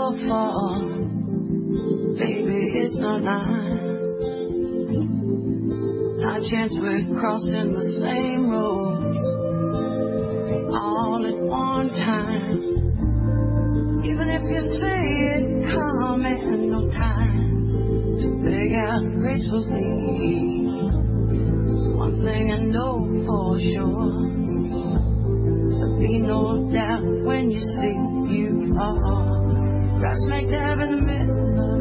your fault. Baby, it's not mine. Not a chance we're crossing the same roads all at one time. Even if you say it coming, no time to beg out gracefully. One thing I know for sure, there'll be no doubt when you see you are right smack dab in the middle of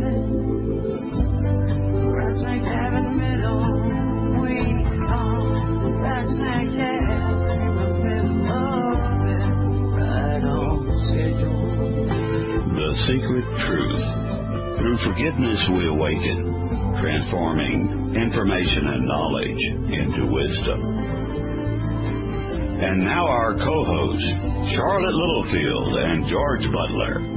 it. Right smack dab in the middle. We are right smack dab in the middle of it. Right on schedule. The Secret Truth. Through forgiveness we awaken, transforming information and knowledge into wisdom. And now our co-hosts, Charlotte Littlefield and George Butler.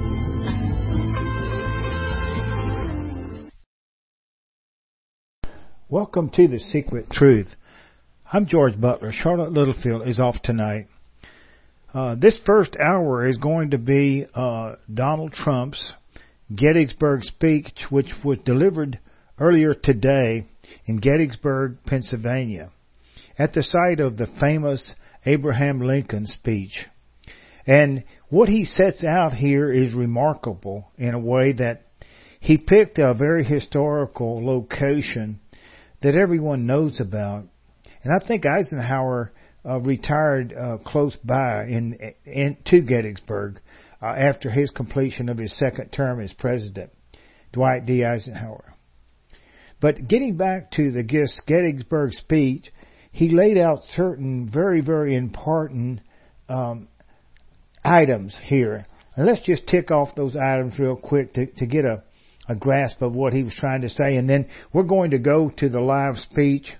Welcome to The Secret Truth. I'm George Butler. Charlotte Littlefield is off tonight. This first hour is going to be Donald Trump's Gettysburg speech, which was delivered earlier today in Gettysburg, Pennsylvania, at the site of the famous Abraham Lincoln speech. And what he sets out here is remarkable in a way that he picked a very historical location that everyone knows about. And I think Eisenhower retired close by to Gettysburg after his completion of his second term as president, Dwight D. Eisenhower. But getting back to the Gettysburg speech, he laid out certain very, very important items here. And let's just tick off those items real quick to get a grasp of what he was trying to say. And then we're going to go to the live speech.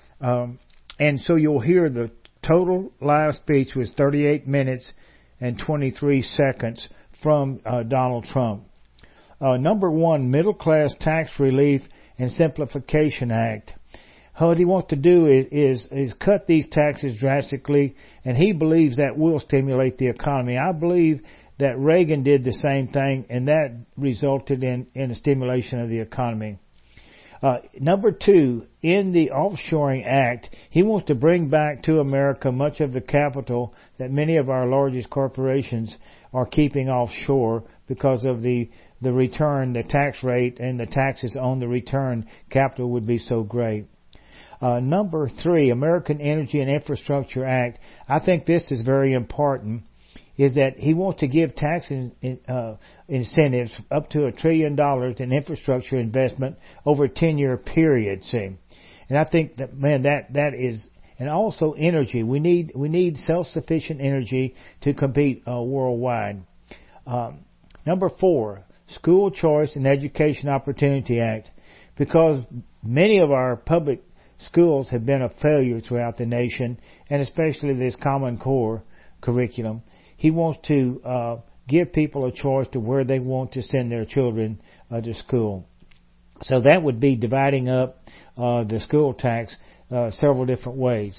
And so you'll hear the total live speech was 38 minutes and 23 seconds from Donald Trump. Number one, Middle Class Tax Relief and Simplification Act. What he wants to do is cut these taxes drastically, and he believes that will stimulate the economy. I believe that Reagan did the same thing, and that resulted in a stimulation of the economy. Number two, in the Offshoring Act, he wants to bring back to America much of the capital that many of our largest corporations are keeping offshore because of the return, the tax rate, and the taxes on the return capital would be so great. Number three, American Energy and Infrastructure Act. I think this is very important, is that he wants to give tax incentives up to $1 trillion in infrastructure investment over a 10-year period, see. And I think that, man, that is, and also energy. We need self-sufficient energy to compete worldwide. Number four, School Choice and Education Opportunity Act. Because many of our public schools have been a failure throughout the nation, and especially this Common Core curriculum. He wants to give people a choice to where they want to send their children to school. So that would be dividing up the school tax several different ways.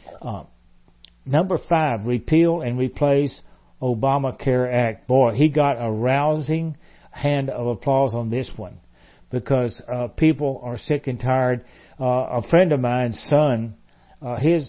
Number five, repeal and replace Obamacare Act. Boy, he got a rousing hand of applause on this one because people are sick and tired. A friend of mine's son, his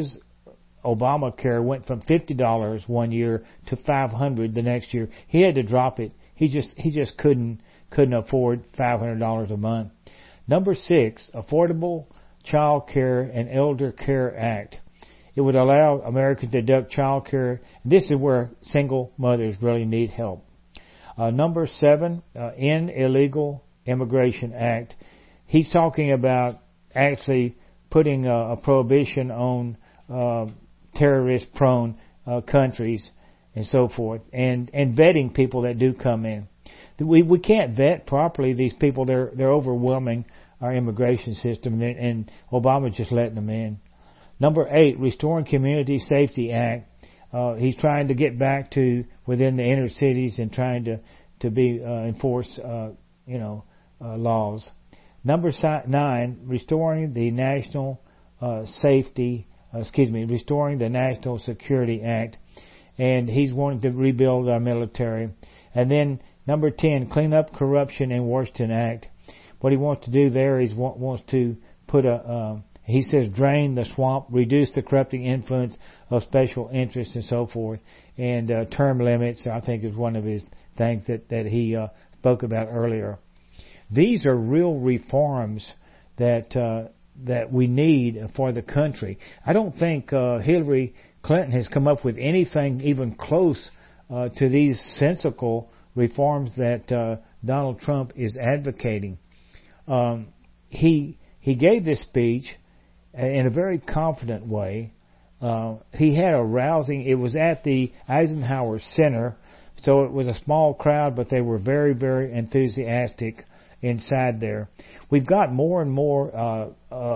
Obamacare went from $50 one year to $500 the next year. He had to drop it. He just couldn't afford $500 a month. Number six, Affordable Child Care and Elder Care Act. It would allow Americans to deduct child care. This is where single mothers really need help. Number seven, End Illegal Immigration Act. He's talking about actually putting a prohibition on terrorist-prone countries and so forth, and vetting people that do come in. We can't vet properly these people. They're overwhelming our immigration system, and Obama's just letting them in. Number eight, Restoring Community Safety Act. He's trying to get back to within the inner cities and trying to be enforce laws. Number nine, Restoring the National Restoring the National Security Act, and he's wanting to rebuild our military. And then Number 10, clean up corruption in Washington Act. What he wants to do there is wants to put he says drain the swamp, reduce the corrupting influence of special interests and so forth, and term limits, I think, is one of his things that he spoke about earlier. These are real reforms that we need for the country. I don't think Hillary Clinton has come up with anything even close to these sensible reforms that Donald Trump is advocating. He gave this speech in a very confident way. He had a rousing. It was at the Eisenhower Center, so it was a small crowd, but they were very, very enthusiastic inside there. We've got more and more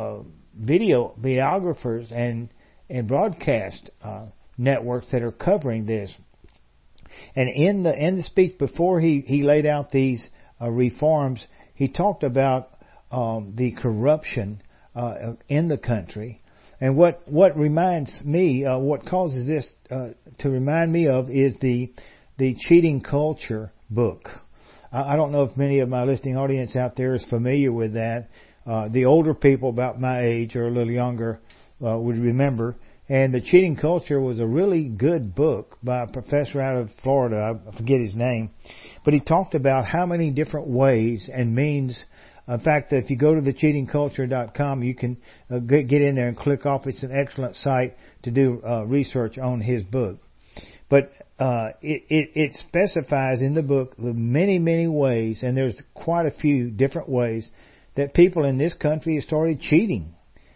videographers and broadcast networks that are covering this. And in the speech before he laid out these reforms, he talked about the corruption in the country. And what reminds me, what causes this to remind me of is the Cheating Culture book. I don't know if many of my listening audience out there is familiar with that. The older people about my age or a little younger would remember. And the Cheating Culture was a really good book by a professor out of Florida. I forget his name. But he talked about how many different ways and means. In fact, if you go to thecheatingculture.com, you can get in there and click off. It's an excellent site to do research on his book. But it specifies in the book the many, many ways, and there's quite a few different ways that people in this country have started cheating.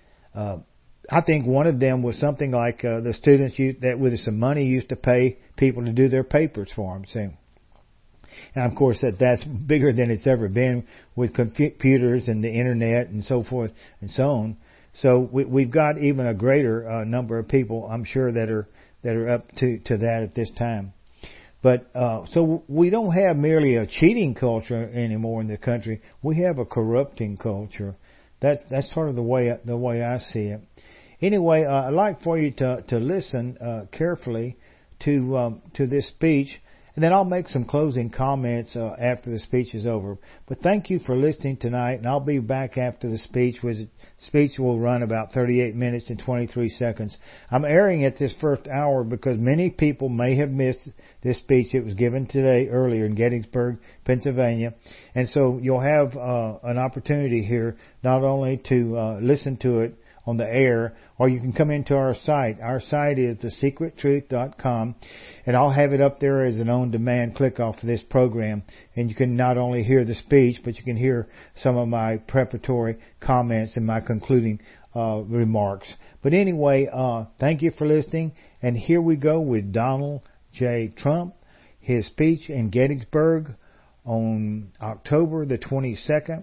I think one of them was something like the students that with some money used to pay people to do their papers for them. See? And of course that's bigger than it's ever been with computers and the internet and so forth and so on. So we've got even a greater number of people, I'm sure, that are up to that at this time. But so we don't have merely a cheating culture anymore in the country. We have a corrupting culture. That's sort of the way I see it. Anyway, I'd like for you to listen carefully to this speech, and then I'll make some closing comments after the speech is over. But thank you for listening tonight, and I'll be back after the speech. The speech will run about 38 minutes and 23 seconds. I'm airing it this first hour because many people may have missed this speech. It was given today earlier in Gettysburg, Pennsylvania. And so you'll have an opportunity here not only to listen to it on the air, or you can come into our site. Our site is thesecrettruth.com, and I'll have it up there as an on-demand click off of this program, and you can not only hear the speech, but you can hear some of my preparatory comments and my concluding remarks. But anyway, thank you for listening, and here we go with Donald J. Trump, his speech in Gettysburg on October the 22nd,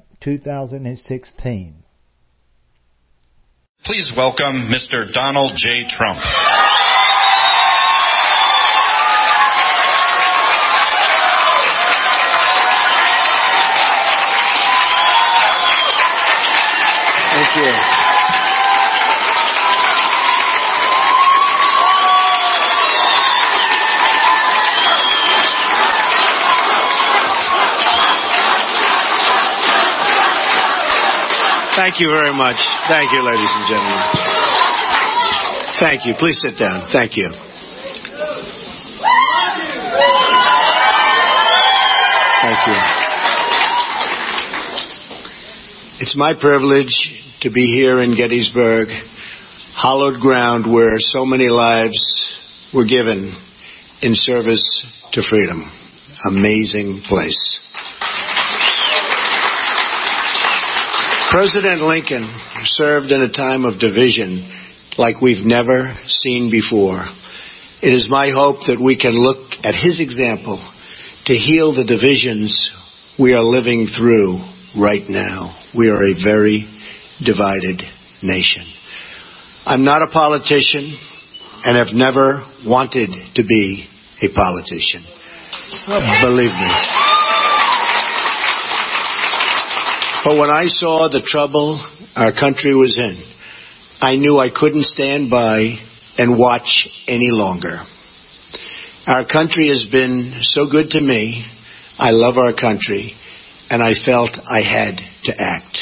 2016. Please welcome Mr. Donald J. Trump. Thank you. Thank you very much. Thank you, ladies and gentlemen. Thank you. Please sit down. Thank you. Thank you. It's my privilege to be here in Gettysburg, hallowed ground where so many lives were given in service to freedom. Amazing place. President Lincoln served in a time of division like we've never seen before. It is my hope that we can look at his example to heal the divisions we are living through right now. We are a very divided nation. I'm not a politician and have never wanted to be a politician. Believe me. But when I saw the trouble our country was in, I knew I couldn't stand by and watch any longer. Our country has been so good to me, I love our country, and I felt I had to act.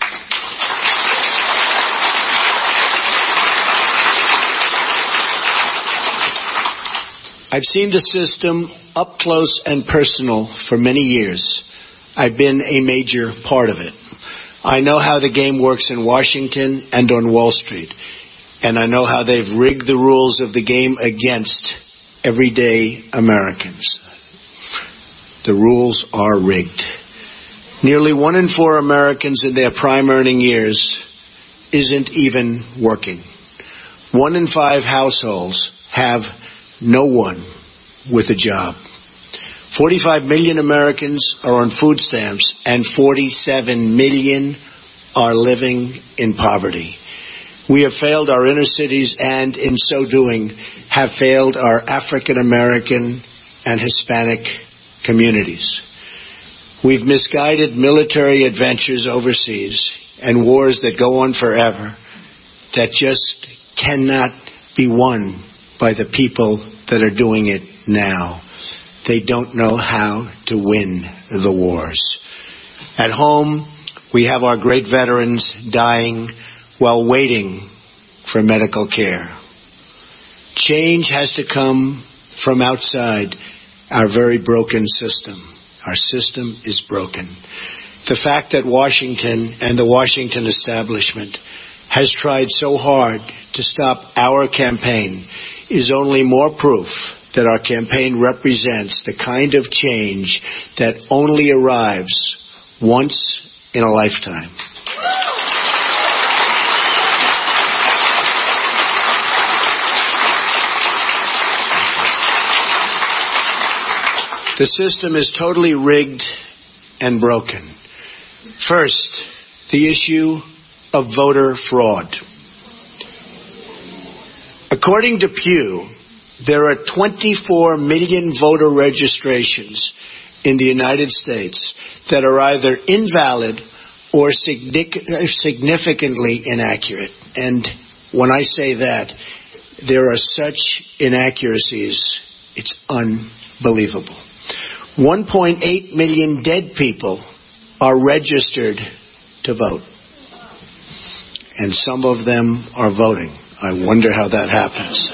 I've seen the system up close and personal for many years. I've been a major part of it. I know how the game works in Washington and on Wall Street, and I know how they've rigged the rules of the game against everyday Americans. The rules are rigged. Nearly 1 in 4 Americans in their prime earning years isn't even working. 1 in 5 households have no one with a job. 45 million Americans are on food stamps, and 47 million are living in poverty. We have failed our inner cities, and in so doing, have failed our African American and Hispanic communities. We've misguided military adventures overseas and wars that go on forever that just cannot be won by the people that are doing it now. They don't know how to win the wars. At home, we have our great veterans dying while waiting for medical care. Change has to come from outside our very broken system. Our system is broken. The fact that Washington and the Washington establishment has tried so hard to stop our campaign is only more proof that our campaign represents the kind of change that only arrives once in a lifetime. The system is totally rigged and broken. First, the issue of voter fraud. According to Pew, there are 24 million voter registrations in the United States that are either invalid or significantly inaccurate. And when I say that, there are such inaccuracies, it's unbelievable. 1.8 million dead people are registered to vote. And some of them are voting. I wonder how that happens.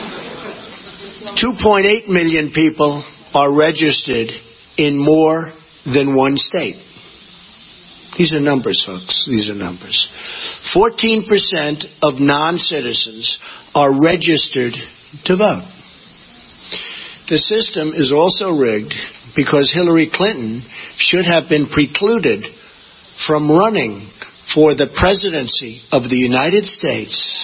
2.8 million people are registered in more than one state. These are numbers, folks. These are numbers. 14% of non-citizens are registered to vote. The system is also rigged because Hillary Clinton should have been precluded from running for the presidency of the United States.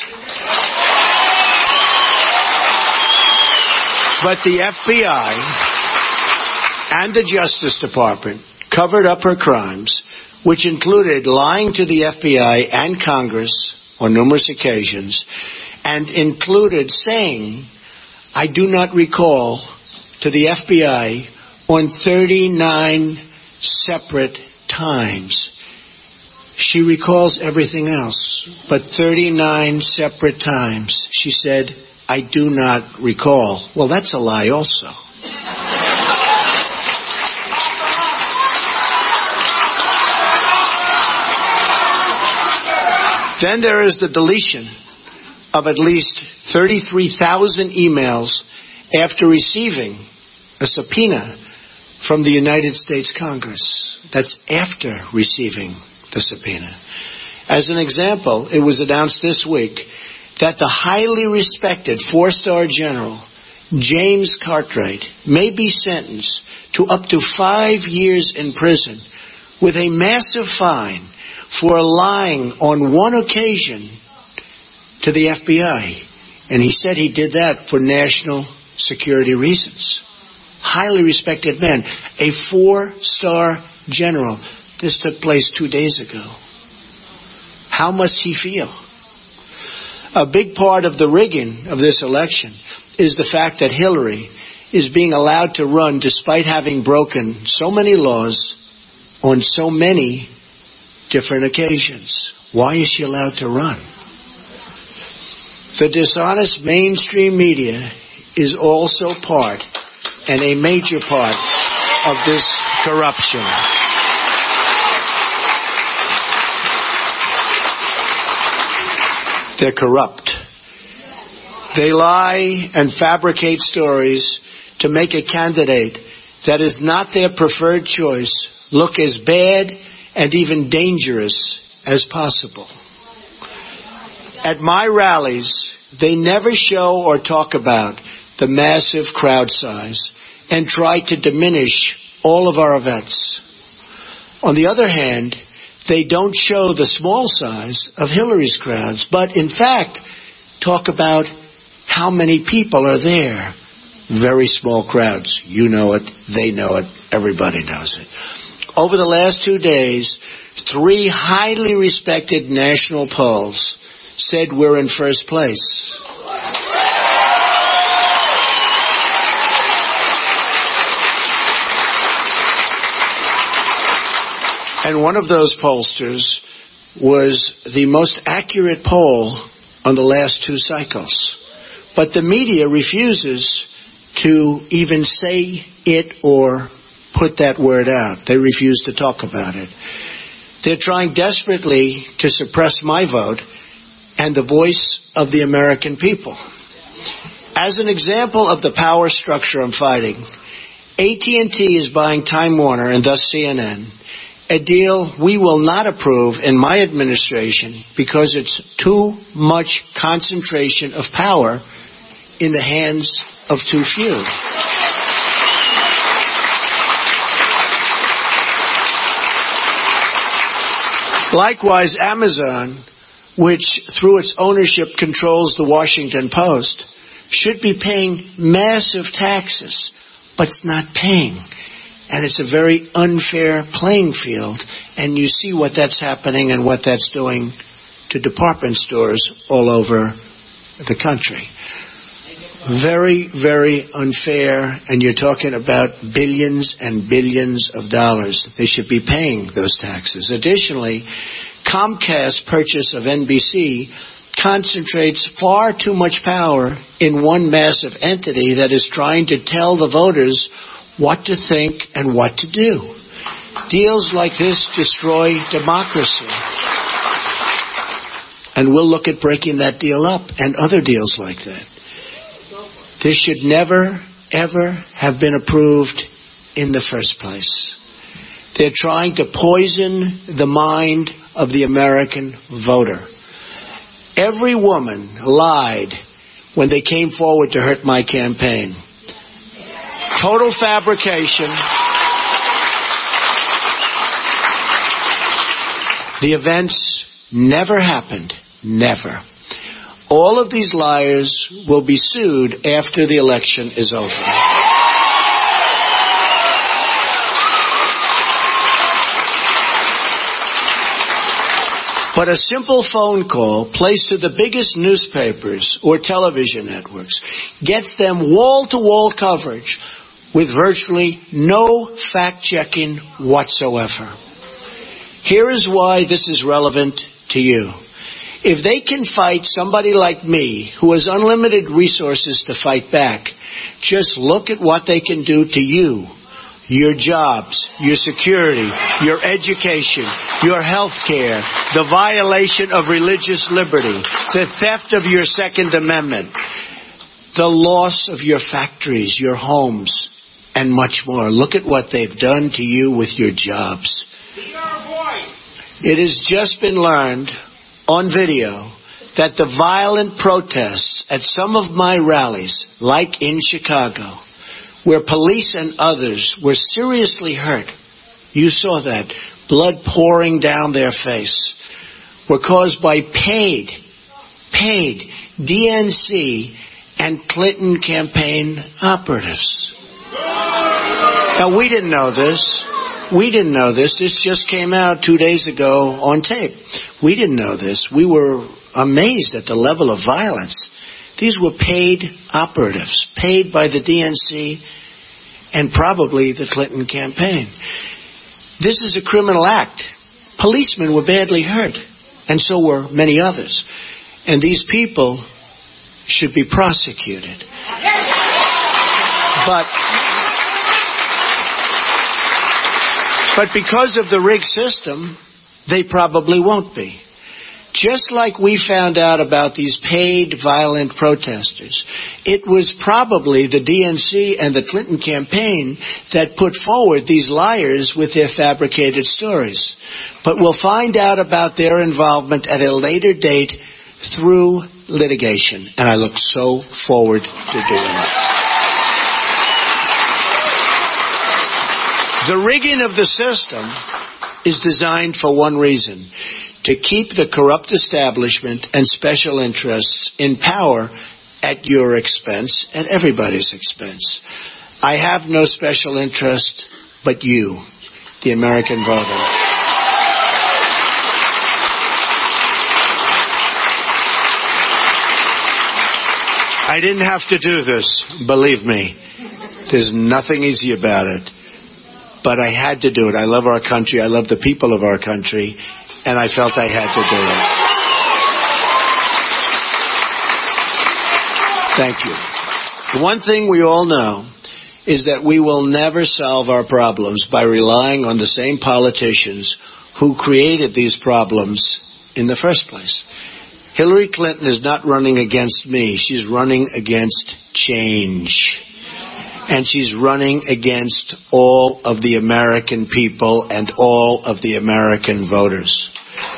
But the FBI and the Justice Department covered up her crimes, which included lying to the FBI and Congress on numerous occasions, and included saying, I do not recall, to the FBI on 39 separate times. She recalls everything else, but 39 separate times she said, I do not recall. Well, that's a lie also. Then there is the deletion of at least 33,000 emails after receiving a subpoena from the United States Congress. That's after receiving the subpoena. As an example, it was announced this week that the highly respected 4-star general, James Cartwright, may be sentenced to up to 5 years in prison with a massive fine for lying on one occasion to the FBI. And he said he did that for national security reasons. Highly respected man, a 4-star general. This took place 2 days ago. How must he feel? A big part of the rigging of this election is the fact that Hillary is being allowed to run despite having broken so many laws on so many different occasions. Why is she allowed to run? The dishonest mainstream media is also part, and a major part, of this corruption. They're corrupt. They lie and fabricate stories to make a candidate that is not their preferred choice look as bad and even dangerous as possible. At my rallies, they never show or talk about the massive crowd size and try to diminish all of our events. On the other hand, they don't show the small size of Hillary's crowds, but in fact talk about how many people are there. Very small crowds. You know it, they know it, everybody knows it. Over the last 2 days, 3 highly respected national polls said we're in first place. And one of those pollsters was the most accurate poll on the last 2 cycles. But the media refuses to even say it or put that word out. They refuse to talk about it. They're trying desperately to suppress my vote and the voice of the American people. As an example of the power structure I'm fighting, AT&T is buying Time Warner and thus CNN, a deal we will not approve in my administration because it's too much concentration of power in the hands of too few. Likewise, Amazon, which through its ownership controls the Washington Post, should be paying massive taxes, but it's not paying. And it's a very unfair playing field, and you see what that's happening and what that's doing to department stores all over the country. Very, very unfair, and you're talking about billions and billions of dollars. They should be paying those taxes. Additionally, Comcast's purchase of NBC concentrates far too much power in one massive entity that is trying to tell the voters what to think and what to do. Deals like this destroy democracy. And we'll look at breaking that deal up and other deals like that. This should never, ever have been approved in the first place. They're trying to poison the mind of the American voter. Every woman lied when they came forward to hurt my campaign. Total fabrication. The events never happened. Never. All of these liars will be sued after the election is over. But a simple phone call placed to the biggest newspapers or television networks gets them wall-to-wall coverage with virtually no fact-checking whatsoever. Here is why this is relevant to you. If they can fight somebody like me, who has unlimited resources to fight back, just look at what they can do to you, your jobs, your security, your education, your health care, the violation of religious liberty, the theft of your Second Amendment, the loss of your factories, your homes, and much more. Look at what they've done to you with your jobs. It has just been learned on video that the violent protests at some of my rallies, like in Chicago, where police and others were seriously hurt, you saw that, blood pouring down their face, were caused by paid DNC and Clinton campaign operatives. Now, we didn't know this. This just came out 2 days ago on tape. We didn't know this. We were amazed at the level of violence. These were paid operatives, paid by the DNC and probably the Clinton campaign. This is a criminal act. Policemen were badly hurt, and so were many others. And these people should be prosecuted. But But because of the rigged system, they probably won't be. Just like we found out about these paid violent protesters, it was probably the DNC and the Clinton campaign that put forward these liars with their fabricated stories. But we'll find out about their involvement at a later date through litigation, and I look so forward to doing it. The rigging of the system is designed for one reason: to keep the corrupt establishment and special interests in power at your expense and everybody's expense. I have no special interest but you, the American voter. I didn't have to do this, believe me. There's nothing easy about it. But I had to do it. I love our country. I love the people of our country. And I felt I had to do it. Thank you. The one thing we all know is that we will never solve our problems by relying on the same politicians who created these problems in the first place. Hillary Clinton is not running against me. She's running against change. And she's running against all of the American people and all of the American voters.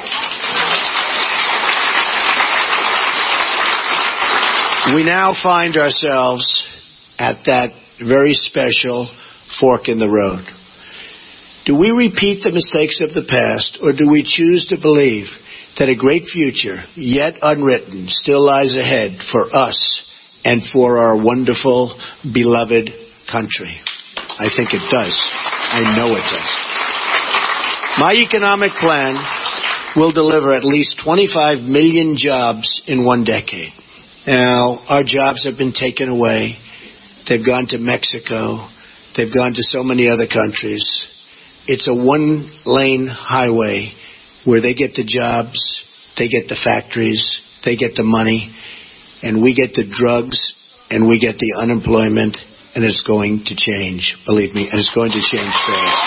We now find ourselves at that very special fork in the road. Do we repeat the mistakes of the past, or do we choose to believe that a great future, yet unwritten, still lies ahead for us and for our wonderful, beloved country? I think it does. I know it does. My economic plan will deliver at least 25 million jobs in 1 decade. Now, our jobs have been taken away. They've gone to Mexico. They've gone to so many other countries. It's a one-lane highway where they get the jobs, they get the factories, they get the money, and we get the drugs, and we get the unemployment, and it's going to change, believe me, and it's going to change fast.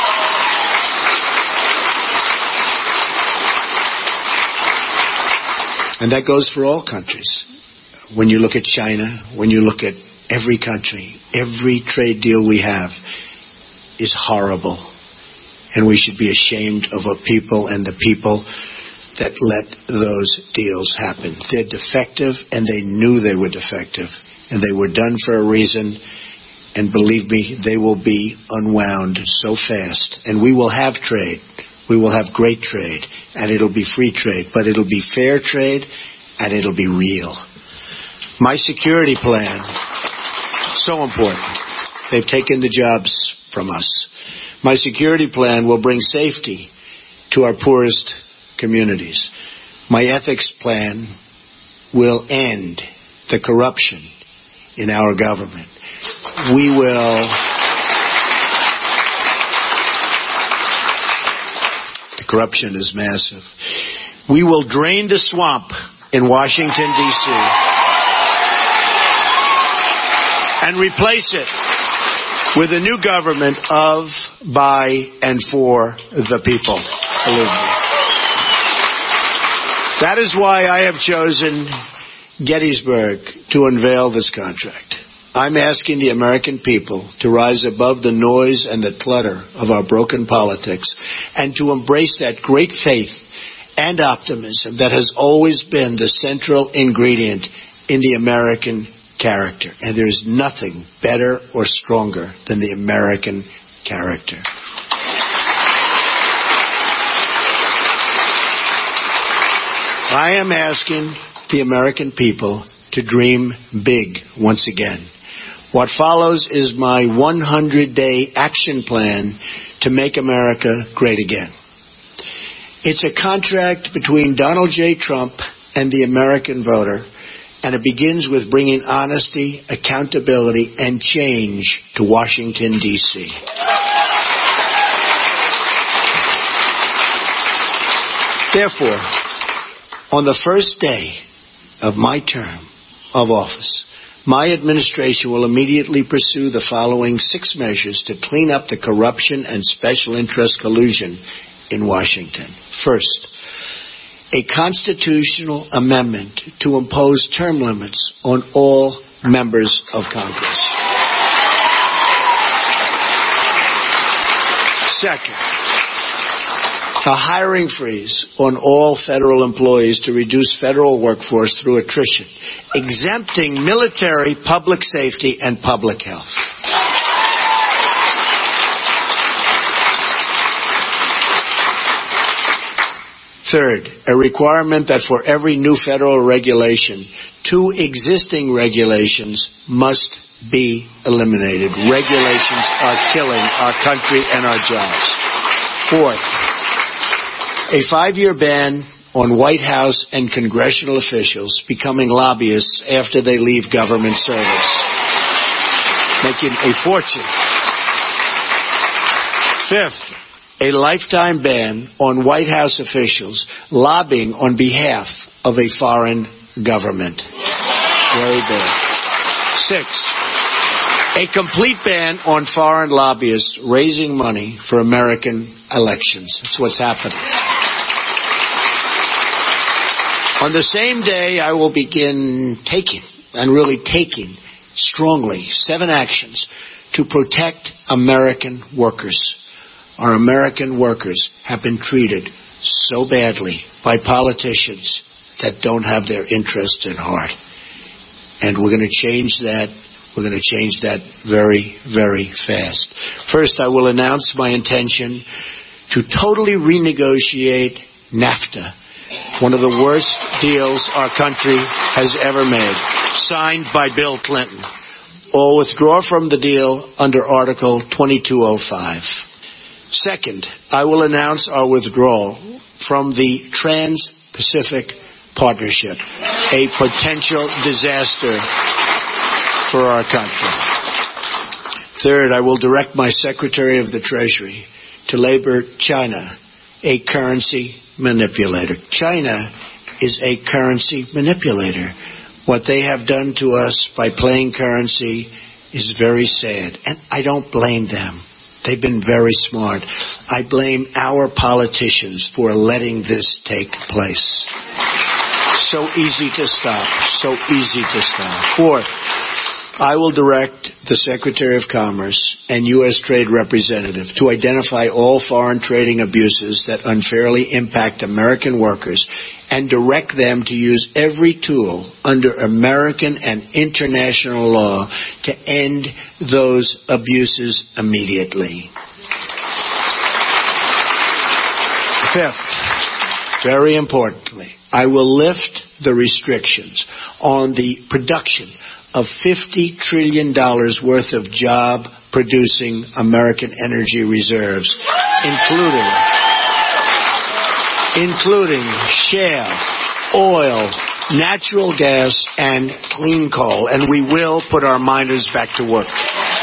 And that goes for all countries. When you look at China, when you look at every country, every trade deal we have is horrible. And we should be ashamed of a people and the people that let those deals happen. They're defective, and they knew they were defective. And they were done for a reason. And believe me, they will be unwound so fast. And we will have trade. We will have great trade. And it'll be free trade. But it'll be fair trade, and it'll be real. My security plan, so important. They've taken the jobs from us. My security plan will bring safety to our poorest communities. My ethics plan will end the corruption in our government. We will... The corruption is massive. We will drain the swamp in Washington, D.C. and replace it with a new government of, by, and for the people. Believe me. That is why I have chosen Gettysburg to unveil this contract. I'm asking the American people to rise above the noise and the clutter of our broken politics and to embrace that great faith and optimism that has always been the central ingredient in the American character. And there's nothing better or stronger than the American character. I am asking the American people to dream big once again. What follows is my 100-day action plan to make America great again. It's a contract between Donald J. Trump and the American voter, and it begins with bringing honesty, accountability, and change to Washington, D.C. Therefore, on the first day of my term of office, My administration will immediately pursue the following 6 measures to clean up the corruption and special interest collusion in Washington. First, a constitutional amendment to impose term limits on all members of Congress. Second, a hiring freeze on all federal employees to reduce federal workforce through attrition, exempting military, public safety, and public health. Third, a requirement that for every new federal regulation, 2 existing regulations must be eliminated. Regulations are killing our country and our jobs. Fourth, a 5-year ban on White House and congressional officials becoming lobbyists after they leave government service, making a fortune. Fifth, a lifetime ban on White House officials lobbying on behalf of a foreign government. Very bad. Sixth, a complete ban on foreign lobbyists raising money for American elections. That's what's happening. On the same day, I will begin taking strongly 7 actions to protect American workers. Our American workers have been treated so badly by politicians that don't have their interests at heart. And we're going to change that. We're going to change that very, very fast. First, I will announce my intention to totally renegotiate NAFTA, one of the worst deals our country has ever made, signed by Bill Clinton, or withdraw from the deal under Article 2205. Second, I will announce our withdrawal from the Trans-Pacific Partnership, a potential disaster for our country. Third, I will direct my Secretary of the Treasury to label China a currency manipulator. China is a currency manipulator. What they have done to us by playing currency is very sad, and I don't blame them. They've been very smart. I blame our politicians for letting this take place. So easy to stop. So easy to stop. Fourth, I will direct the Secretary of Commerce and U.S. Trade Representative to identify all foreign trading abuses that unfairly impact American workers and direct them to use every tool under American and international law to end those abuses immediately. Fifth, very importantly, I will lift the restrictions on the production of $50 trillion worth of job-producing American energy reserves, including shale, oil, natural gas, and clean coal. And we will put our miners back to work.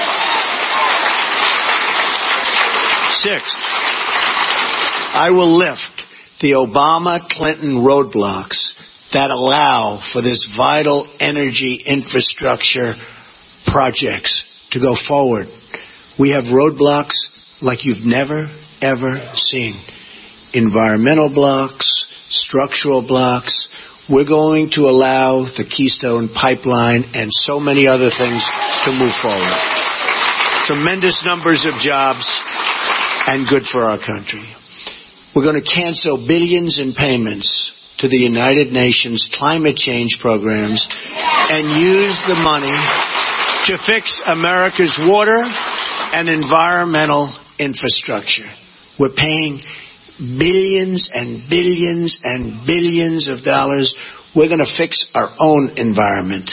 Sixth, I will lift the Obama-Clinton roadblocks that allow for this vital energy infrastructure projects to go forward. We have roadblocks like you've never, ever seen. Environmental blocks, structural blocks. We're going to allow the Keystone Pipeline and so many other things to move forward. Tremendous numbers of jobs and good for our country. We're going to cancel billions in payments to the United Nations climate change programs and use the money to fix America's water and environmental infrastructure. We're paying billions and billions and billions of dollars. We're going to fix our own environment.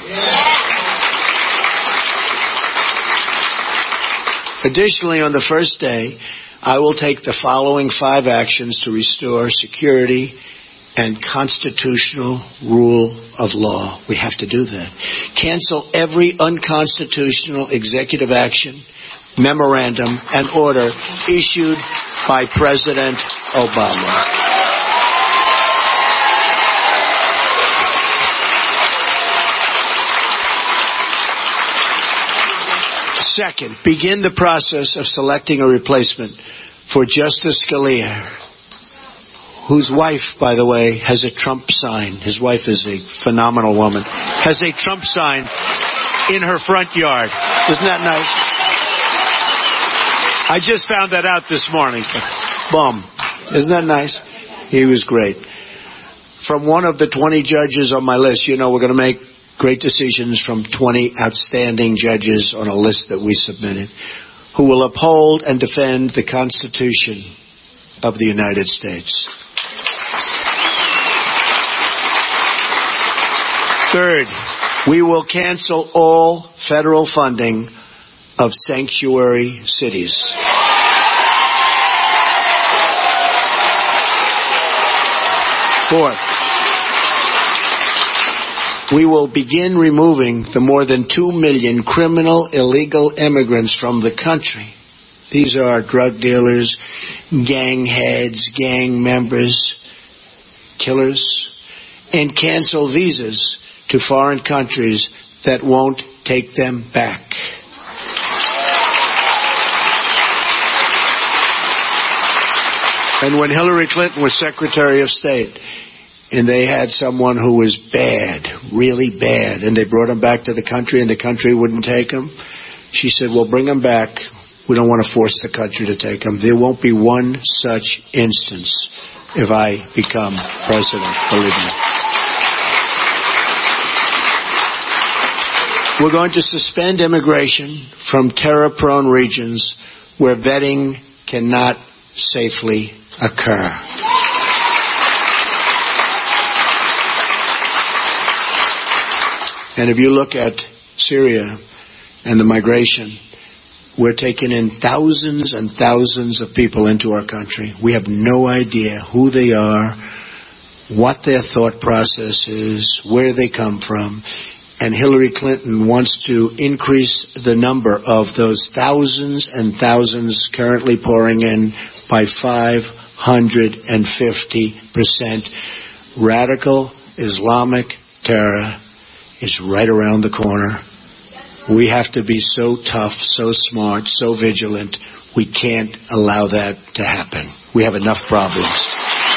Additionally, on the first day, I will take the following 5 actions to restore security and constitutional rule of law. We have to do that. Cancel every unconstitutional executive action, memorandum, and order issued by President Obama. Second, begin the process of selecting a replacement for Justice Scalia, whose wife, by the way, has a Trump sign. His wife is a phenomenal woman. Has a Trump sign in her front yard. Isn't that nice? I just found that out this morning. Boom. Isn't that nice? He was great. From one of the 20 judges on my list, we're going to make great decisions from 20 outstanding judges on a list that we submitted, who will uphold and defend the Constitution of the United States. Third, we will cancel all federal funding of sanctuary cities. Fourth, we will begin removing the more than 2 million criminal illegal immigrants from the country. These are drug dealers, gang heads, gang members, killers, and cancel visas to foreign countries that won't take them back. And when Hillary Clinton was Secretary of State, and they had someone who was bad, really bad, and they brought him back to the country and the country wouldn't take him, she said, well, bring him back. We don't want to force the country to take him. There won't be one such instance if I become president, believe me. We're going to suspend immigration from terror-prone regions where vetting cannot safely occur. And if you look at Syria and the migration, we're taking in thousands and thousands of people into our country. We have no idea who they are, what their thought process is, where they come from. And Hillary Clinton wants to increase the number of those thousands and thousands currently pouring in by 550%. Radical Islamic terror is right around the corner. We have to be so tough, so smart, so vigilant. We can't allow that to happen. We have enough problems.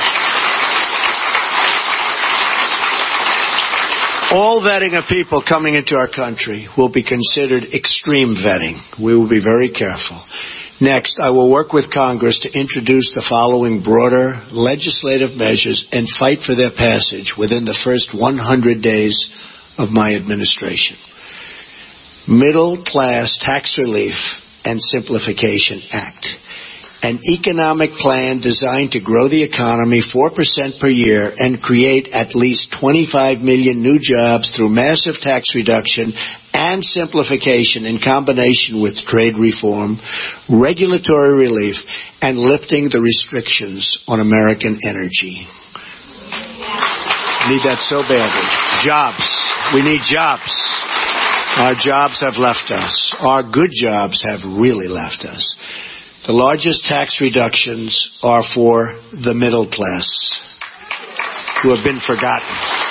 All vetting of people coming into our country will be considered extreme vetting. We will be very careful. Next, I will work with Congress to introduce the following broader legislative measures and fight for their passage within the first 100 days of my administration. Middle Class Tax Relief and Simplification Act. An economic plan designed to grow the economy 4% per year and create at least 25 million new jobs through massive tax reduction and simplification in combination with trade reform, regulatory relief, and lifting the restrictions on American energy. Need that so badly. Jobs. We need jobs. Our jobs have left us. Our good jobs have really left us. The largest tax reductions are for the middle class, who have been forgotten.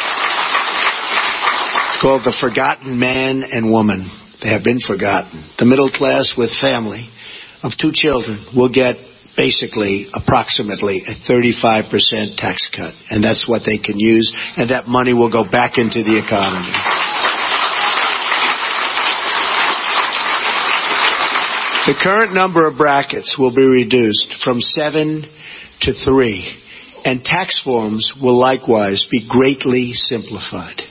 It's called the forgotten man and woman. They have been forgotten. The middle class with family of 2 children will get basically approximately a 35% tax cut. And that's what they can use, and that money will go back into the economy. The current number of brackets will be reduced from 7 to 3, and tax forms will likewise be greatly simplified.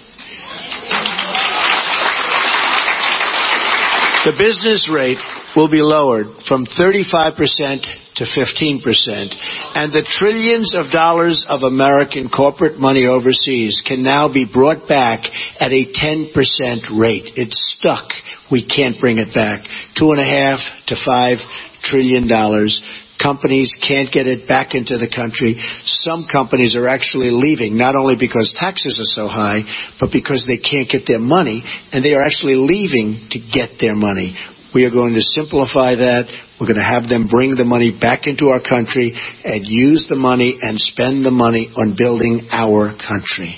The business rate will be lowered from 35% to 15%, and the trillions of dollars of American corporate money overseas can now be brought back at a 10% rate. It's stuck. We can't bring it back. $2.5 to $5 trillion. Companies can't get it back into the country. Some companies are actually leaving, not only because taxes are so high, but because they can't get their money, and they are actually leaving to get their money. We are going to simplify that. We're going to have them bring the money back into our country and use the money and spend the money on building our country.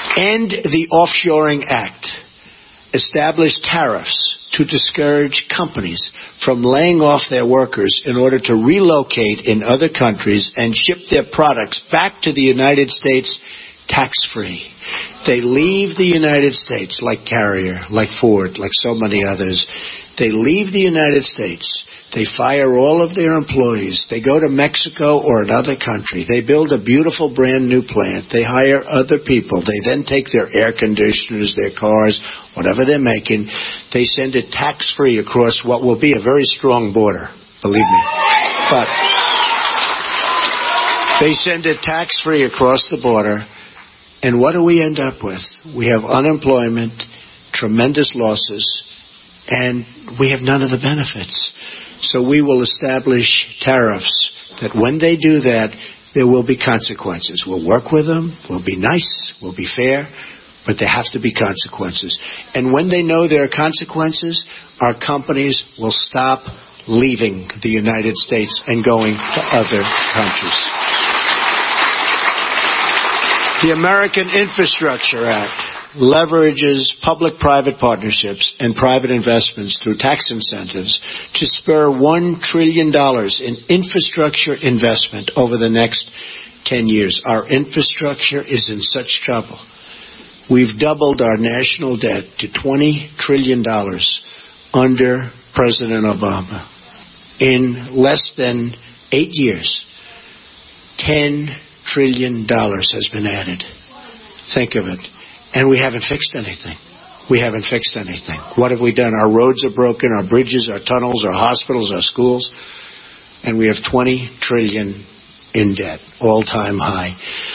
End the Offshoring Act. Establish tariffs to discourage companies from laying off their workers in order to relocate in other countries and ship their products back to the United States tax-free. They leave the United States, like Carrier, like Ford, like so many others. They leave the United States. They fire all of their employees. They go to Mexico or another country. They build a beautiful brand new plant. They hire other people. They then take their air conditioners, their cars, whatever they're making. They send it tax-free across what will be a very strong border, believe me. But they send it tax-free across the border. And what do we end up with? We have unemployment, tremendous losses, and we have none of the benefits. So we will establish tariffs that when they do that, there will be consequences. We'll work with them, we'll be nice, we'll be fair, but there has to be consequences. And when they know there are consequences, our companies will stop leaving the United States and going to other countries. The American Infrastructure Act leverages public-private partnerships and private investments through tax incentives to spur $1 trillion in infrastructure investment over the next 10 years. Our infrastructure is in such trouble. We've doubled our national debt to $20 trillion under President Obama. In less than 8 years, $10 trillion has been added. Think of it. And we haven't fixed anything. We haven't fixed anything. What have we done? Our roads are broken, our bridges, our tunnels, our hospitals, our schools, and we have $20 trillion in debt, all-time high.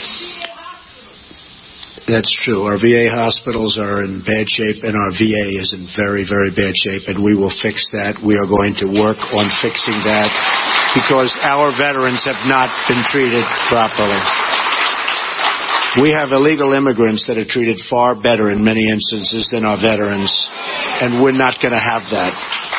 That's true. Our VA hospitals are in bad shape, and our VA is in very, very bad shape, and we will fix that. We are going to work on fixing that because our veterans have not been treated properly. We have illegal immigrants that are treated far better in many instances than our veterans, and we're not going to have that.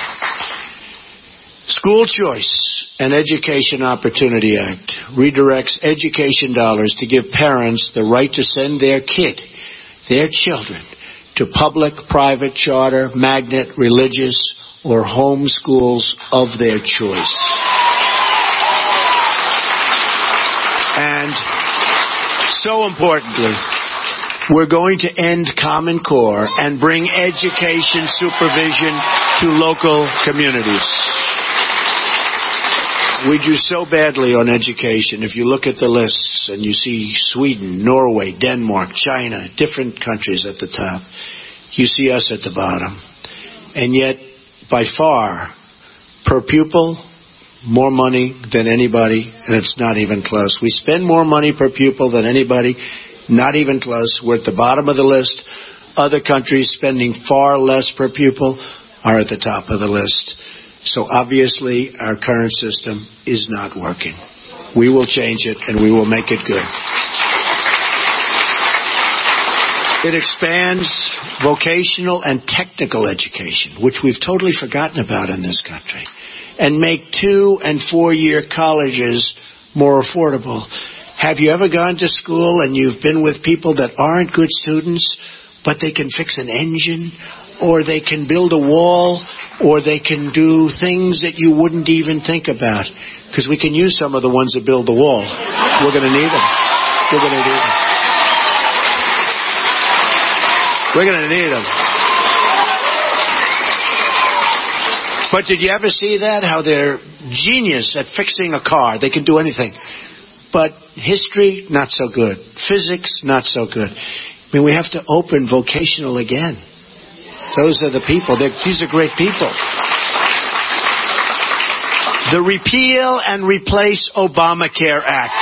School Choice and Education Opportunity Act redirects education dollars to give parents the right to send their children, to public, private, charter, magnet, religious, or home schools of their choice. And so importantly, we're going to end Common Core and bring education supervision to local communities. We do so badly on education. If you look at the lists and you see Sweden, Norway, Denmark, China, different countries at the top, you see us at the bottom. And yet, by far, per pupil, more money than anybody, and it's not even close. We spend more money per pupil than anybody, not even close. We're at the bottom of the list. Other countries spending far less per pupil are at the top of the list. So obviously our current system is not working. We will change it and we will make it good. It expands vocational and technical education, which we've totally forgotten about in this country, and make 2- and 4-year colleges more affordable. Have you ever gone to school and you've been with people that aren't good students, but they can fix an engine, or they can build a wall, or they can do things that you wouldn't even think about? Because we can use some of the ones that build the wall. We're going to need them. We're going to need them. We're going to need them. But did you ever see that? How they're genius at fixing a car. They can do anything. But history, not so good. Physics, not so good. I mean, we have to open vocational again. Those are the people. These are great people. The Repeal and Replace Obamacare Act.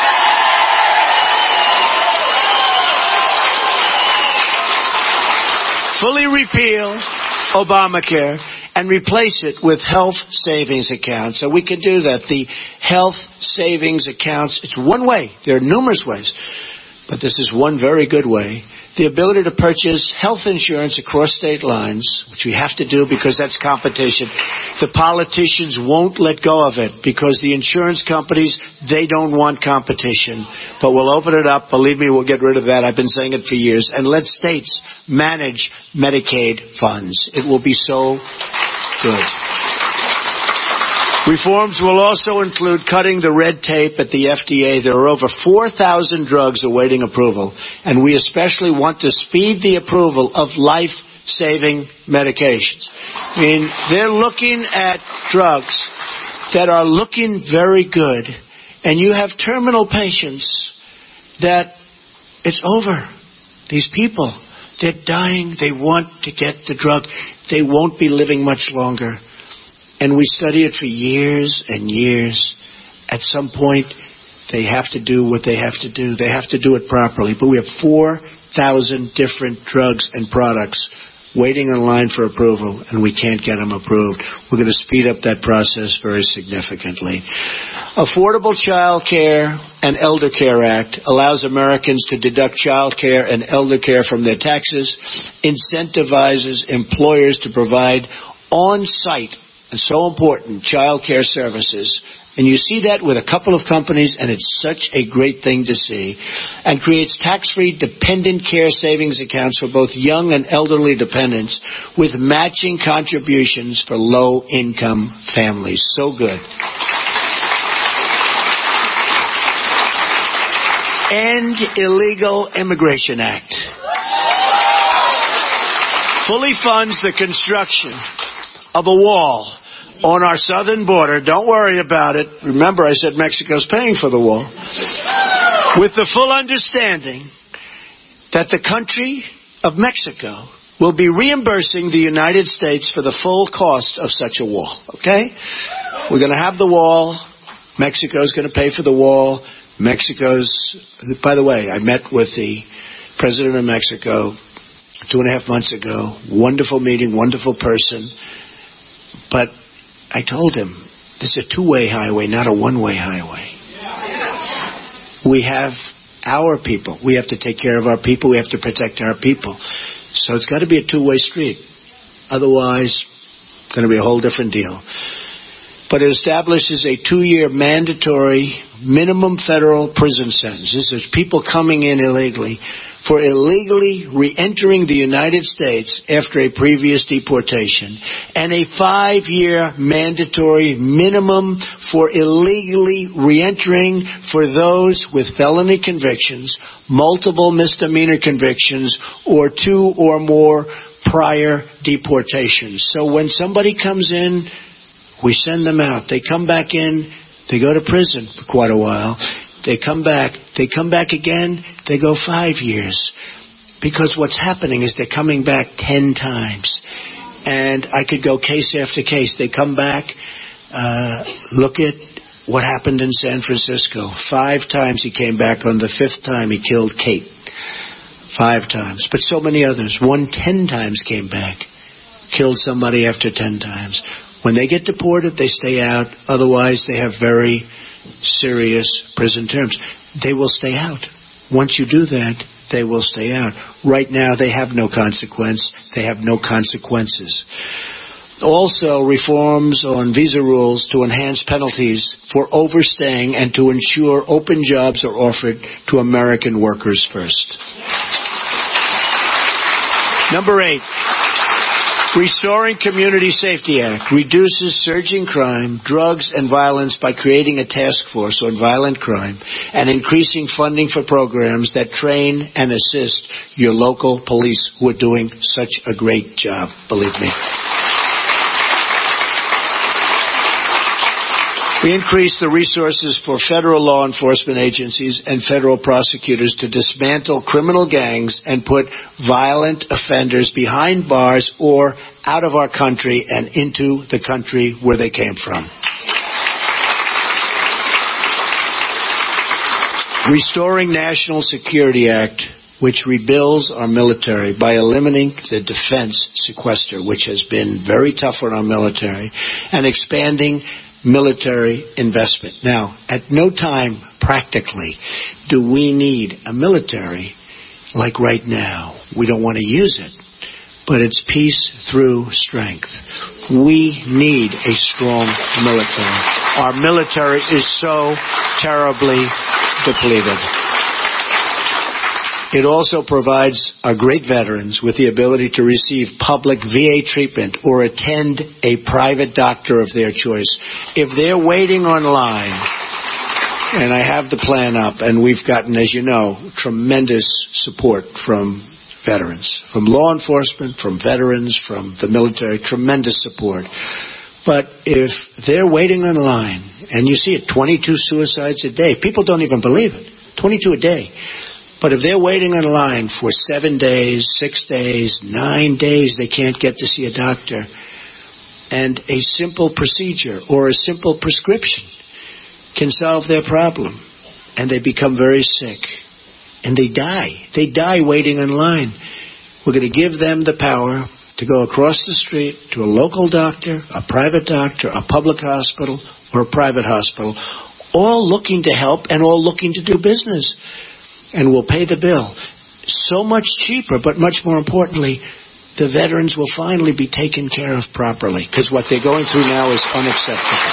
Fully repeal Obamacare and replace it with health savings accounts. So we can do that. The health savings accounts, it's one way. There are numerous ways. But this is one very good way the ability to purchase health insurance across state lines, which we have to do because that's competition. The politicians won't let go of it because the insurance companies, they don't want competition. But we'll open it up. Believe me, we'll get rid of that. I've been saying it for years. And let states manage Medicaid funds. It will be so good. Reforms will also include cutting the red tape at the FDA. There are over 4,000 drugs awaiting approval, and we especially want to speed the approval of life-saving medications. I mean, they're looking at drugs that are looking very good, and you have terminal patients that it's over. These people, they're dying. They want to get the drug. They won't be living much longer. And we study it for years and years. At some point, they have to do what they have to do. They have to do it properly. But we have 4,000 different drugs and products waiting in line for approval, and we can't get them approved. We're going to speed up that process very significantly. Affordable Child Care and Elder Care Act allows Americans to deduct child care and elder care from their taxes, incentivizes employers to provide on-site, and so important, child care services. And you see that with a couple of companies, and it's such a great thing to see. And creates tax-free dependent care savings accounts for both young and elderly dependents with matching contributions for low-income families. So good. End Illegal Immigration Act. Fully funds the construction of a wall on our southern border. Don't worry about it. Remember, I said Mexico's paying for the wall. With the full understanding that the country of Mexico will be reimbursing the United States for the full cost of such a wall. Okay? We're going to have the wall. Mexico's going to pay for the wall. By the way, I met with the president of Mexico 2.5 months ago. Wonderful meeting, wonderful person. But I told him, this is a two-way highway, not a one-way highway. We have our people. We have to take care of our people. We have to protect our people. So it's got to be a two-way street. Otherwise, it's going to be a whole different deal. But it establishes a 2-year mandatory minimum federal prison sentence. This is people coming in illegally for illegally re-entering the United States after a previous deportation, and a 5-year mandatory minimum for illegally re-entering for those with felony convictions, multiple misdemeanor convictions, or 2 or more prior deportations. So when somebody comes in, we send them out. They come back in. They go to prison for quite a while. They come back. They come back again. They go 5 years. Because what's happening is they're coming back 10 times. And I could go case after case. They come back. Look at what happened in San Francisco. 5 times he came back. On the 5th time he killed Kate. 5 times. But so many others. 10 times came back. Killed somebody after 10 times. When they get deported, they stay out. Otherwise, they have very serious prison terms. They will stay out. Once you do that, they will stay out. Right now, they have no consequence. They have no consequences. Also, reforms on visa rules to enhance penalties for overstaying and to ensure open jobs are offered to American workers first. Number 8. Restoring Community Safety Act reduces surging crime, drugs, and violence by creating a task force on violent crime and increasing funding for programs that train and assist your local police who are doing such a great job, believe me. We increase the resources for federal law enforcement agencies and federal prosecutors to dismantle criminal gangs and put violent offenders behind bars or out of our country and into the country where they came from. Restoring National Security Act, which rebuilds our military by eliminating the defense sequester, which has been very tough on our military, and expanding military investment. Now, at no time, practically, do we need a military like right now. We don't want to use it, but it's peace through strength. We need a strong military. Our military is so terribly depleted. It also provides our great veterans with the ability to receive public VA treatment or attend a private doctor of their choice. If they're waiting online, and I have the plan up, and we've gotten, as you know, tremendous support from veterans, from law enforcement, from veterans, from the military, tremendous support. But if they're waiting online, and you see it, 22 suicides a day, people don't even believe it, 22 a day. But if they're waiting in line for 7 days, 6 days, 9 days, they can't get to see a doctor, and a simple procedure or a simple prescription can solve their problem, and they become very sick, and they die. They die waiting in line. We're going to give them the power to go across the street to a local doctor, a private doctor, a public hospital, or a private hospital, all looking to help and all looking to do business. And we'll pay the bill. So much cheaper, but much more importantly, the veterans will finally be taken care of properly, because what they're going through now is unacceptable.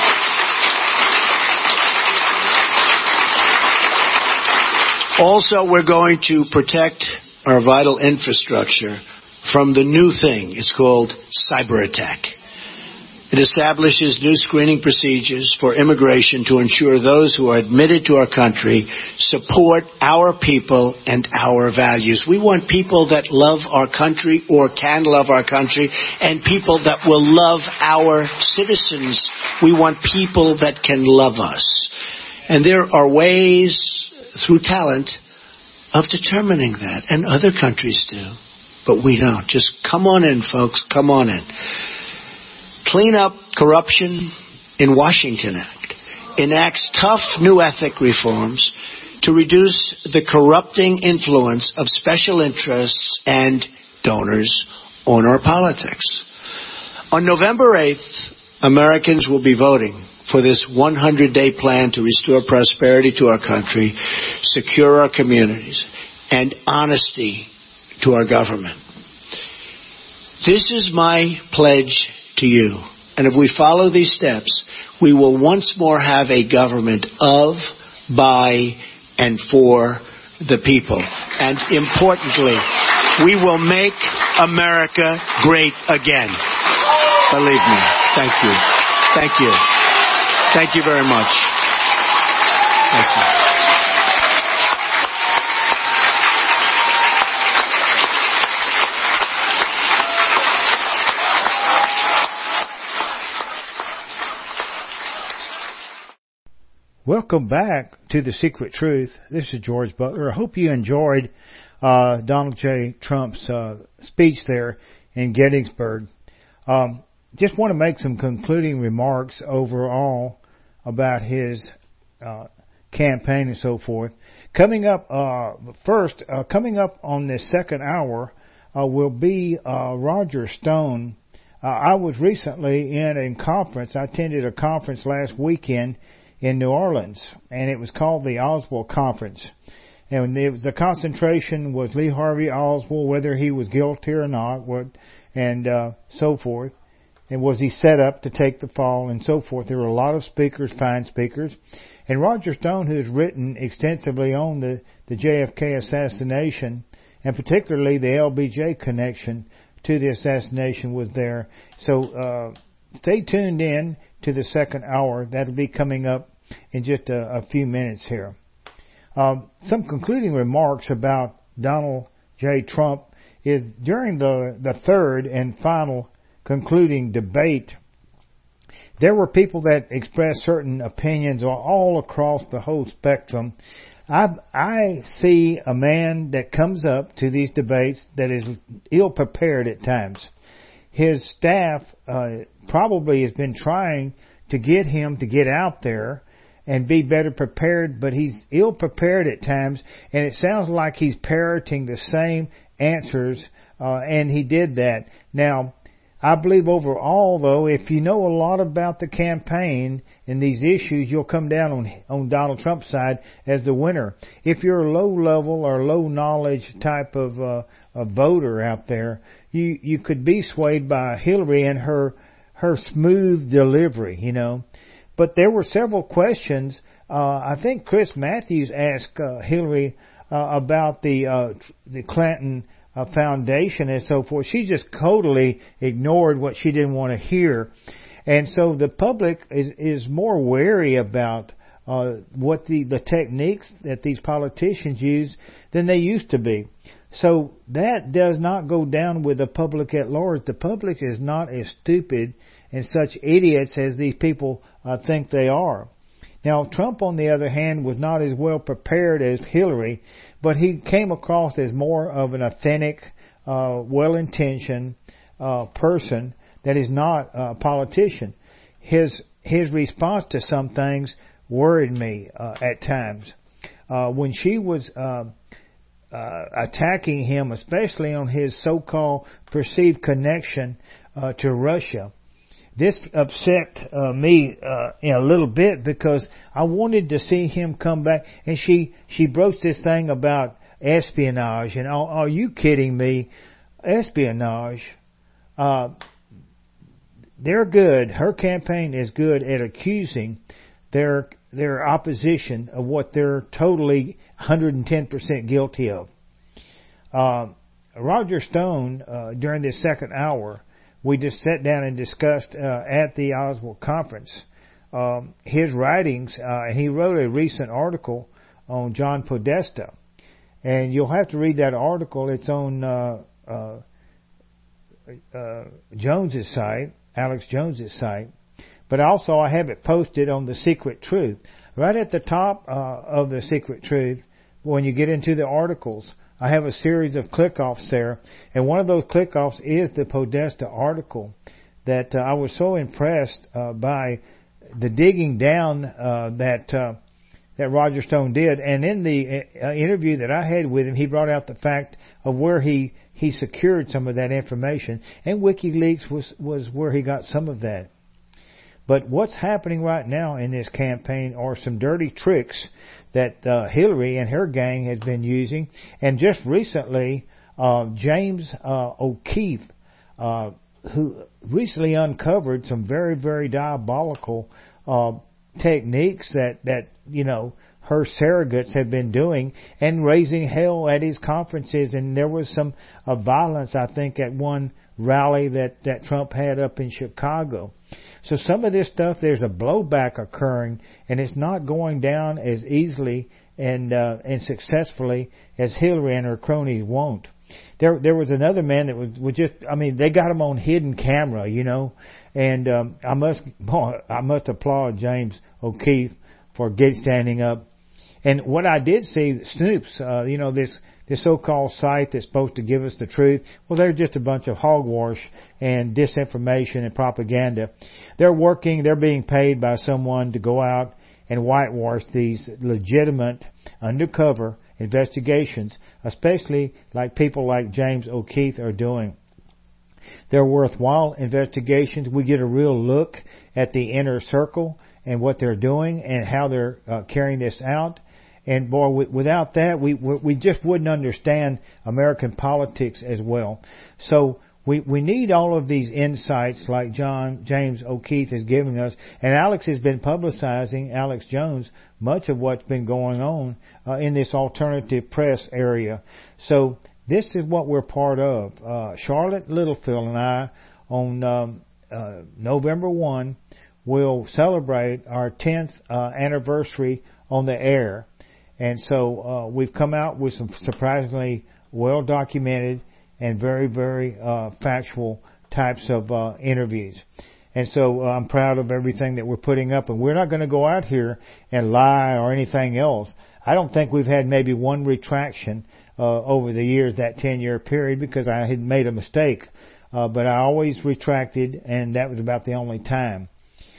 Also, we're going to protect our vital infrastructure from the new thing. It's called cyber attack. It establishes new screening procedures for immigration to ensure those who are admitted to our country support our people and our values. We want people that love our country or can love our country, and people that will love our citizens. We want people that can love us. And there are ways through talent of determining that, and other countries do, but we don't. Just come on in, folks, come on in. Clean Up Corruption in Washington Act enacts tough new ethic reforms to reduce the corrupting influence of special interests and donors on our politics. On November 8th, Americans will be voting for this 100-day plan to restore prosperity to our country, secure our communities, and honesty to our government. This is my pledge to you. And if we follow these steps, we will once more have a government of, by, and for the people. And importantly, we will make America great again. Believe me. Thank you. Thank you. Thank you very much. Thank you. Welcome back to The Secret Truth. This is George Butler. I hope you enjoyed Donald J. Trump's speech there in Gettysburg. Just want to make some concluding remarks overall about his campaign and so forth. Coming up coming up on this second hour will be Roger Stone. I was recently in a conference. I attended a conference last weekend in New Orleans, and it was called the Oswald Conference. And the concentration was Lee Harvey Oswald, whether he was guilty or not, and so forth. And was he set up to take the fall and so forth. There were a lot of speakers, fine speakers. And Roger Stone, who has written extensively on the JFK assassination, and particularly the LBJ connection to the assassination, was there. So stay tuned in to the second hour. That'll be coming up in just a few minutes here. Some concluding remarks about Donald J. Trump is during the third and final concluding debate, there were people that expressed certain opinions all across the whole spectrum. I see a man that comes up to these debates that is ill-prepared at times. His staff probably has been trying to get him to get out there and be better prepared, but he's ill-prepared at times, and it sounds like he's parroting the same answers, and he did that. Now, I believe overall, though, if you know a lot about the campaign and these issues, you'll come down on Donald Trump's side as the winner. If you're a low level or low knowledge type of a voter out there, you could be swayed by Hillary and her smooth delivery, you know. But there were several questions. I think Chris Matthews asked Hillary about the Clinton Foundation and so forth. She just totally ignored what she didn't want to hear. And so the public is more wary about what the techniques that these politicians use than they used to be. So that does not go down with the public at large. The public is not as stupid and such idiots as these people think they are. Now, Trump, on the other hand, was not as well prepared as Hillary, but he came across as more of an authentic, well-intentioned person that is not a politician. His response to some things worried me at times. When she was attacking him, especially on his so-called perceived connection to Russia, this upset me in a little bit because I wanted to see him come back. And she broached this thing about espionage. And are you kidding me? Espionage. They're good. Her campaign is good at accusing their opposition of what they're totally 110% guilty of. Roger Stone, during this second hour, we just sat down and discussed at the Oswald conference his writings. He wrote a recent article on John Podesta, and you'll have to read that article. It's on Jones's site, Alex Jones's site, but also I have it posted on The Secret Truth. Right at the top of The Secret Truth, when you get into the articles, I have a series of click-offs there, and one of those click-offs is the Podesta article that I was so impressed by the digging down that Roger Stone did. And in the interview that I had with him, he brought out the fact of where he secured some of that information, and WikiLeaks was where he got some of that. But what's happening right now in this campaign are some dirty tricks that Hillary and her gang has been using. And just recently, James O'Keefe, who recently uncovered some very, very diabolical techniques that you know, her surrogates have been doing and raising hell at his conferences. And there was some violence, I think, at one rally that Trump had up in Chicago. So some of this stuff, there's a blowback occurring, and it's not going down as easily and successfully as Hillary and her cronies won't. There was another man that was just, I mean, they got him on hidden camera, you know, and I must applaud James O'Keefe for standing up. And what I did see, Snoops, you know, this so-called site that's supposed to give us the truth, well, they're just a bunch of hogwash and disinformation and propaganda. They're being paid by someone to go out and whitewash these legitimate, undercover investigations, especially like people like James O'Keefe are doing. They're worthwhile investigations. We get a real look at the inner circle and what they're doing and how they're carrying this out. And boy, without that, we just wouldn't understand American politics as well. So we need all of these insights like James O'Keefe is giving us. And Alex has been publicizing, Alex Jones, much of what's been going on in this alternative press area. So this is what we're part of. Charlotte Littlefield and I, on November 1, will celebrate our 10th anniversary on the air. And so we've come out with some surprisingly well-documented and very, very factual types of interviews. And so I'm proud of everything that we're putting up. And we're not going to go out here and lie or anything else. I don't think we've had maybe one retraction over the years, that 10-year period, because I had made a mistake. But I always retracted, and that was about the only time.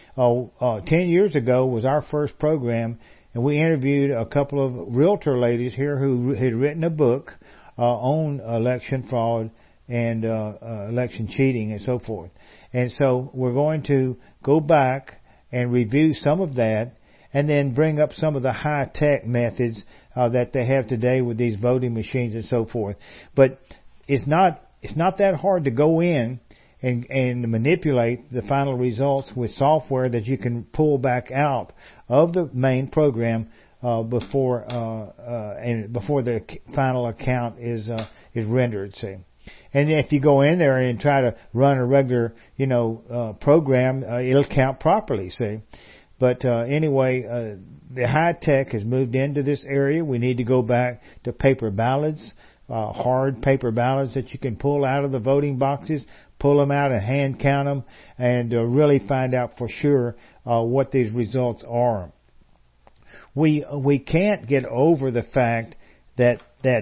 10 years ago was our first program, and we interviewed a couple of realtor ladies here who had written a book on election fraud and election cheating and so forth. And so we're going to go back and review some of that, and then bring up some of the high-tech methods that they have today with these voting machines and so forth. But it's not that hard to go in and manipulate the final results with software that you can pull back out of the main program before the final account is rendered. See. And if you go in there and try to run a regular, program, it'll count properly, see. But anyway, the high tech has moved into this area. We need to go back to paper ballots, hard paper ballots that you can pull out of the voting boxes, pull them out and hand count them, and really find out for sure what these results are. We can't get over the fact that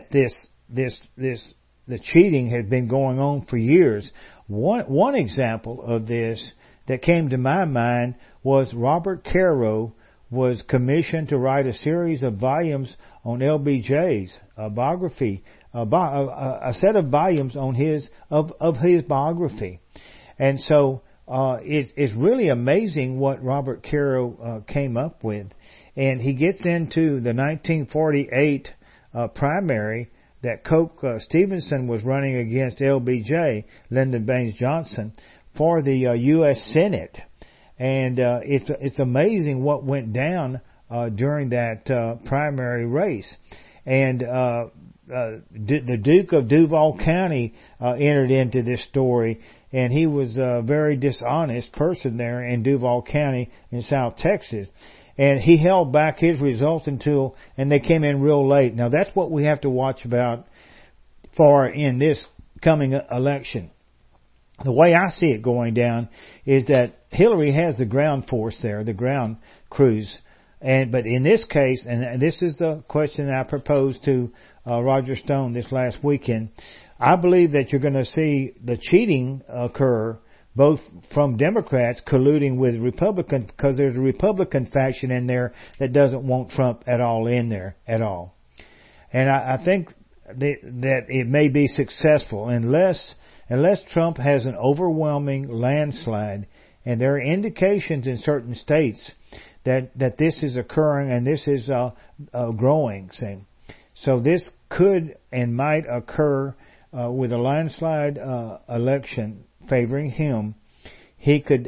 the cheating has been going on for years. One example of this that came to my mind was Robert Caro was commissioned to write a series of volumes on LBJ's biography, a set of volumes on his biography. And so it's really amazing what Robert Caro came up with. And he gets into the 1948 primary that Coke Stevenson was running against LBJ, Lyndon Baines Johnson, for the U.S. Senate. And it's amazing what went down during that primary race. And the Duke of Duval County entered into this story, and he was a very dishonest person there in Duval County in South Texas. And he held back his results and they came in real late. Now that's what we have to watch about for in this coming election. The way I see it going down is that Hillary has the ground force there, the ground crews. But in this case, and this is the question I proposed to Roger Stone this last weekend, I believe that you're going to see the cheating occur both from Democrats colluding with Republicans, because there's a Republican faction in there that doesn't want Trump at all in there at all. And I think that it may be successful unless Trump has an overwhelming landslide, and there are indications in certain states that this is occurring and this is growing. So this could and might occur with a landslide election favoring him. He could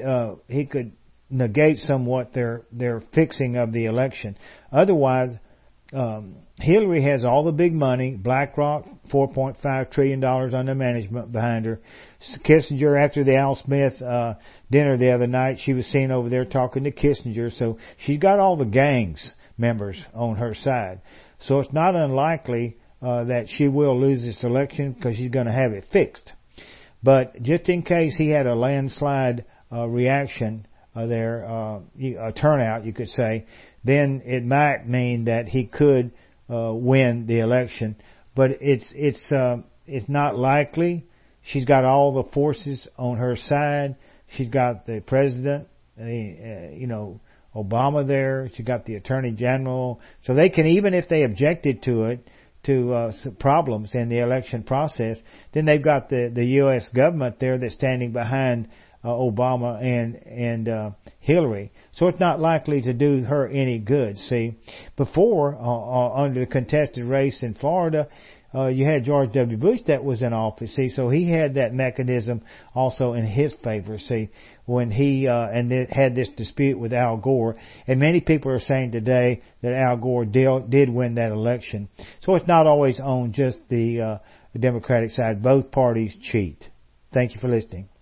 negate somewhat their fixing of the election. Otherwise, Hillary has all the big money. BlackRock, $4.5 trillion under management behind her. Kissinger, after the Al Smith dinner the other night, she was seen over there talking to Kissinger. So she's got all the gangs members on her side. So it's not unlikely that she will lose this election because she's going to have it fixed. But just in case he had a landslide reaction there, a turnout, you could say, then it might mean that he could win the election. But it's not likely. She's got all the forces on her side. She's got the president, Obama there. She's got the attorney general. So they can, even if they objected to it, to problems in the election process, then they've got the U.S. government there that's standing behind Obama and Hillary. So it's not likely to do her any good. See, before under the contested race in Florida, you had George W. Bush that was in office. See, so he had that mechanism also in his favor. See, when he had this dispute with Al Gore, and many people are saying today that Al Gore did win that election. So it's not always on just the Democratic side. Both parties cheat. Thank you for listening.